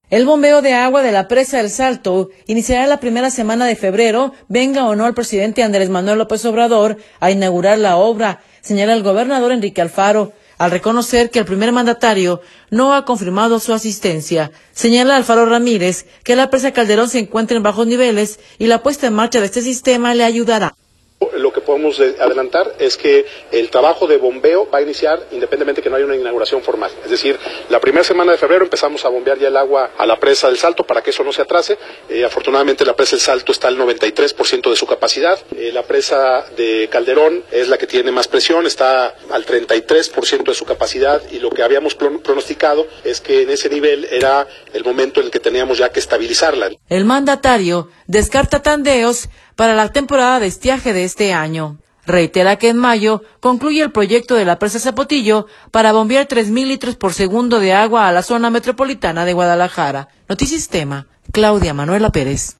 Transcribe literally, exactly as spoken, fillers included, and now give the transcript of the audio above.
El bombeo de agua de la presa del Salto iniciará la primera semana de febrero, venga o no el presidente Andrés Manuel López Obrador a inaugurar la obra, señala el gobernador Enrique Alfaro, al reconocer que el primer mandatario no ha confirmado su asistencia. Señala Alfaro Ramírez que la presa Calderón se encuentra en bajos niveles y la puesta en marcha de este sistema le ayudará. Lo que podemos adelantar es que el trabajo de bombeo va a iniciar independientemente que no haya una inauguración formal. Es decir, la primera semana de febrero empezamos a bombear ya el agua a la presa del Salto para que eso no se atrase. Eh, afortunadamente la presa del Salto está al noventa y tres por ciento de su capacidad. Eh, la presa de Calderón es la que tiene más presión, está al treinta y tres por ciento de su capacidad y lo que habíamos pronosticado es que en ese nivel era el momento en el que teníamos ya que estabilizarla. El mandatario descarta tandeos para la temporada de estiaje de este año. Reitera que en mayo concluye el proyecto de la presa Zapotillo para bombear tres mil litros por segundo de agua a la zona metropolitana de Guadalajara. Notisistema, Claudia Manuela Pérez.